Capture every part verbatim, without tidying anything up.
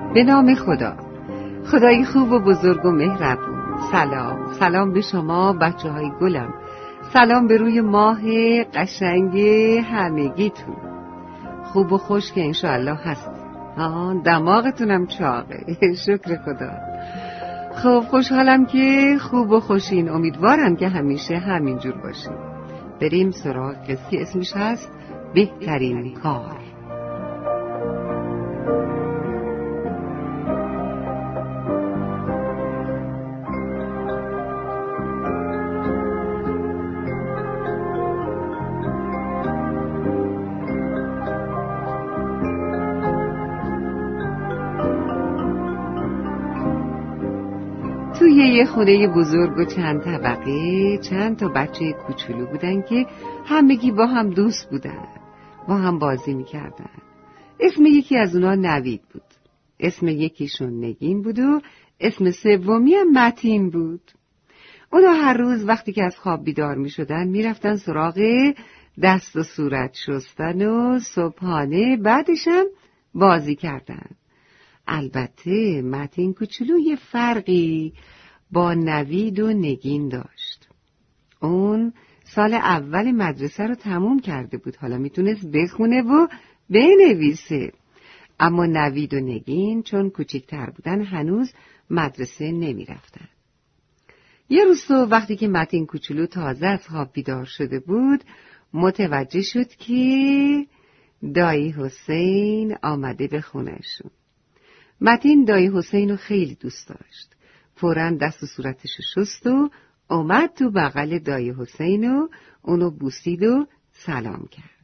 به نام خدا، خدای خوب و بزرگ و مهربون. سلام سلام به شما بچه های گلم، سلام به روی ماه قشنگ همگیتون. خوب و خوش که انشاءالله هست. آه دماغتونم چاقه. شکر خدا. خب خوشحالم که خوب و خوشین، امیدوارم که همیشه همینجور باشین. بریم سراغ قصه اسمش هست بهترین کار. توی یه خونه بزرگ و چند طبقه چند تا بچه کوچولو بودن که همگی با هم دوست بودن، با هم بازی میکردن. اسم یکی از اونا نوید بود، اسم یکیشون نگین بود و اسم سومی هم متین بود. اونا هر روز وقتی که از خواب بیدار میشدن میرفتن سراغ دست و صورت شستن و صبحانه، بعدش هم بازی کردن. البته متین کوچولو یه فرقی با نوید و نگین داشت. اون سال اول مدرسه رو تموم کرده بود، حالا میتونست بخونه و بنویسه. اما نوید و نگین چون کوچکتر بودن هنوز مدرسه نمیرفتن. یه روز تو وقتی که متین کوچولو تازه از خواب بیدار شده بود، متوجه شد که دایی حسین آمده به خونه‌شون. متین دایی حسین رو خیلی دوست داشت. فوراً دست و صورتش رو شست و اومد تو بغل دایی حسین و اونو بوسید و سلام کرد.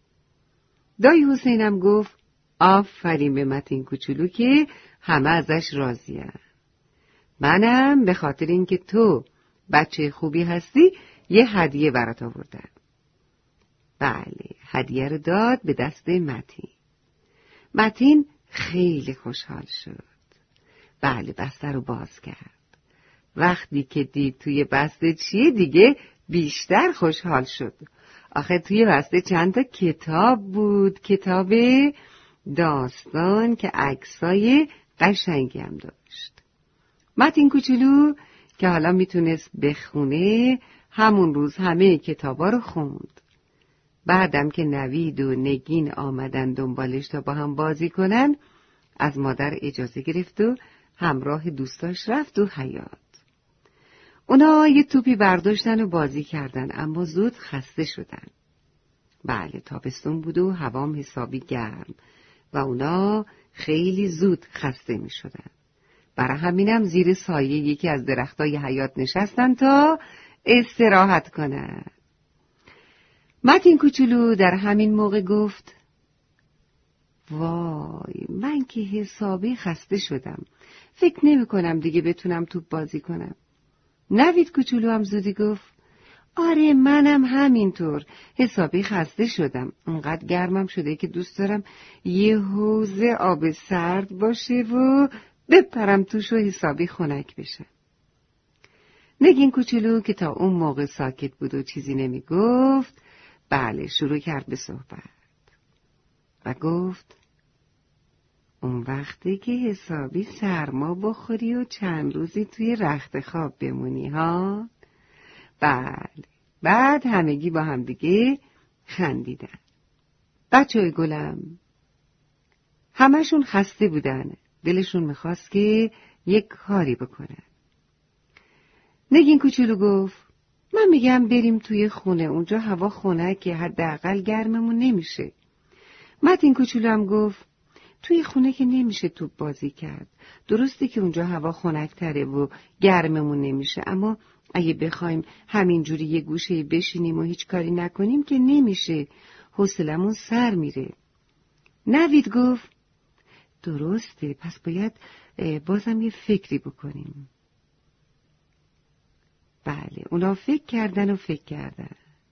دایی حسینم گفت آفرین به متین کوچولو که همه ازش راضی‌ان. منم به خاطر اینکه تو بچه خوبی هستی یه هدیه برات آوردم. بله، هدیه رو داد به دست متین. متین خیلی خوشحال شد. بله، بسته رو باز کرد. وقتی که دید توی بسته چیه دیگه بیشتر خوشحال شد. آخه توی بسته چند تا کتاب بود، کتاب داستان که عکسای قشنگی هم داشت. متین کوچولو که حالا میتونست بخونه همون روز همه کتابا رو خوند. بعدم که نوید و نگین آمدن دنبالش تا با هم بازی کنن، از مادر اجازه گرفت و همراه دوستاش رفت و حیاط. اونا یه توپی برداشتن و بازی کردن، اما زود خسته شدن. بله، تابستون بود و هوام حسابی گرم و اونا خیلی زود خسته می شدن. برای همینم زیر سایه یکی از درختای حیاط نشستن تا استراحت کنن. متین کوچولو در همین موقع گفت وای، من که حسابی خسته شدم، فکر نمی کنم دیگه بتونم توپ بازی کنم. نوید کوچولو هم زودی گفت آره منم همینطور، حسابی خسته شدم، اونقدر گرمم شده که دوست دارم یه حوض آب سرد باشه و بپرم توش و حسابی خنک بشه. نگین کوچولو که تا اون موقع ساکت بود و چیزی نمی گفت، بله شروع کرد به صحبت و گفت اون وقتی که حسابی سرما بخوری و چند روزی توی رخت خواب بمونی ها. بله، بعد همگی با هم دیگه خندیدن. بچه‌های گلم همشون خسته بودن، دلشون میخواست که یک کاری بکنن. نگین کوچولو گفت من میگم بریم توی خونه، اونجا هوا خنکه، حداقل گرممون نمیشه. متین کوچولو هم گفت توی خونه که نمیشه توپ بازی کرد، درسته که اونجا هوا خنک‌تره و گرممون نمیشه، اما اگه بخوایم همینجوری یه گوشه بشینیم و هیچ کاری نکنیم که نمیشه، حوصلمون سر میره. نوید گفت درسته، پس باید بازم یه فکری بکنیم. بله، اونا فکر کردن و فکر کردن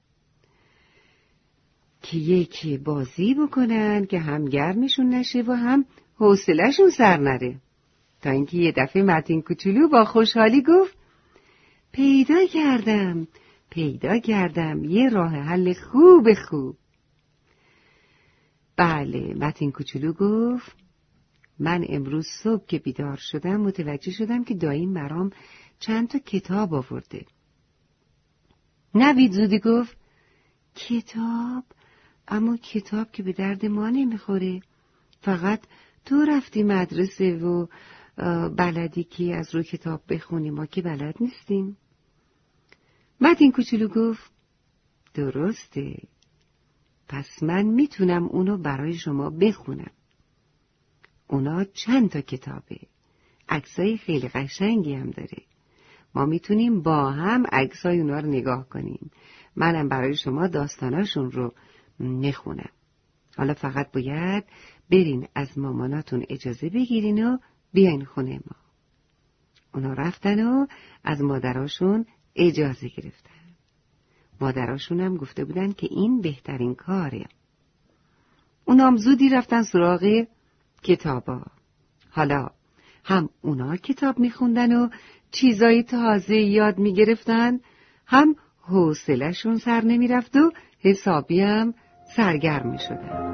که یکی بازی بکنن که هم گرمشون نشه و هم حوصله‌شون سر نره. تا اینکه یه دفعه متین کوچولو با خوشحالی گفت پیدا کردم پیدا کردم یه راه حل خوب خوب. بله، متین کوچولو گفت من امروز صبح که بیدار شدم متوجه شدم که داییم برام چند تا کتاب آورده. نوید زودی گفت کتاب؟ اما کتاب که به درد ما نمیخوره. فقط تو رفتی مدرسه و بلدی که از رو کتاب بخونی، ما که بلد نیستیم. متین کوچولو گفت درسته، پس من میتونم اونو برای شما بخونم. اونا چند تا کتابه، عکسای خیلی قشنگی هم داره. ما میتونیم با هم عکسای اونا رو نگاه کنیم. منم برای شما داستاناشون رو میخونم. حالا فقط باید برین از ماماناتون اجازه بگیرین و بیاین خونه ما. اونا رفتن و از مادراشون اجازه گرفتن. مادراشون هم گفته بودن که این بهترین کاره. اونا هم زودی رفتن سراغ کتابا. حالا هم اونا کتاب میخوندن و چیزای تازه یاد میگرفتن، هم حوصله‌شون سر نمیرفت و حسابی هم سرگرم میشدن.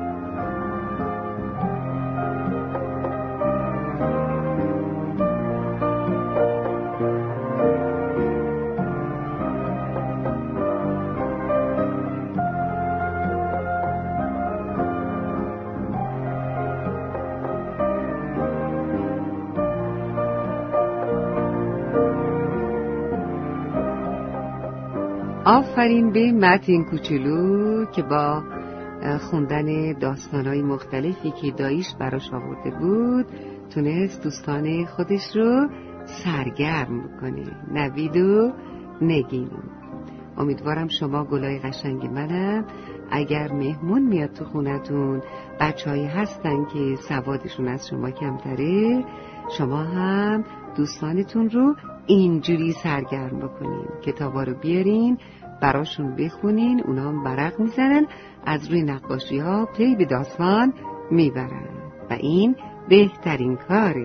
آفرین به متین کوچولو که با خوندن داستانهای مختلفی که داییش براش آورده بود تونست دوستان خودش رو سرگرم بکنه، نوید و نگین. امیدوارم شما گلای قشنگ منم اگر مهمون میاد تو خونتون، بچه‌هایی هستن که سوادشون از شما کمتره، شما هم دوستانتون رو اینجوری سرگرم بکنین، کتابا رو بیارین براشون بخونین، اونا هم برق میزنن، از روی نقاشی ها پی به داستان میبرن و این بهترین کاره.